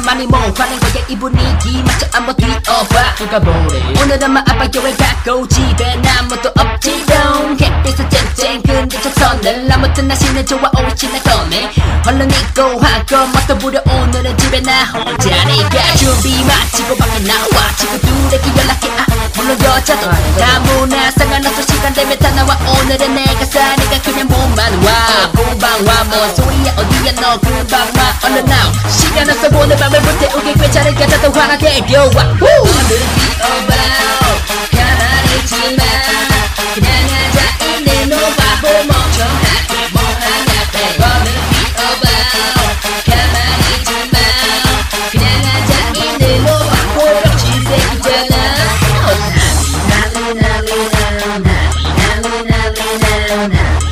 많이 모아는 거야 이 분위기 맞춰 한번 뛰어봐 누가 보래 오늘은 마 아빠 교회 가고 집에 아무도 없지롱 햇빛은 쨍쨍 근데 적선을 아무튼 날씨는 좋아 옷이 나 꺼내 얼른 입고 하고 멋도 부려 오늘은 집에 나 혼자니까 준비 마치고 밖에 나와 친구들에게 연락해 물론 여자도 아무나 상관없어 시간 되면 다 나와 오늘은 내가 사니까 그냥 몸만 와 금방 와뭔 소리야 어디야 너 금방 와 얼른 나와 시간 없어 오늘 밤을 불태우게 괜찮은 여자도 화나 데려와 오늘은 뛰어봐 가만히 있지마 그냥 앉아있는 너 바보 멍청하게 뭐하냐 오늘은 뛰어봐 가만히 있지마 그냥 앉아있는 너 바보 병신새끼잖아 난리 난리 난리 난리 난리 난리 난리 난리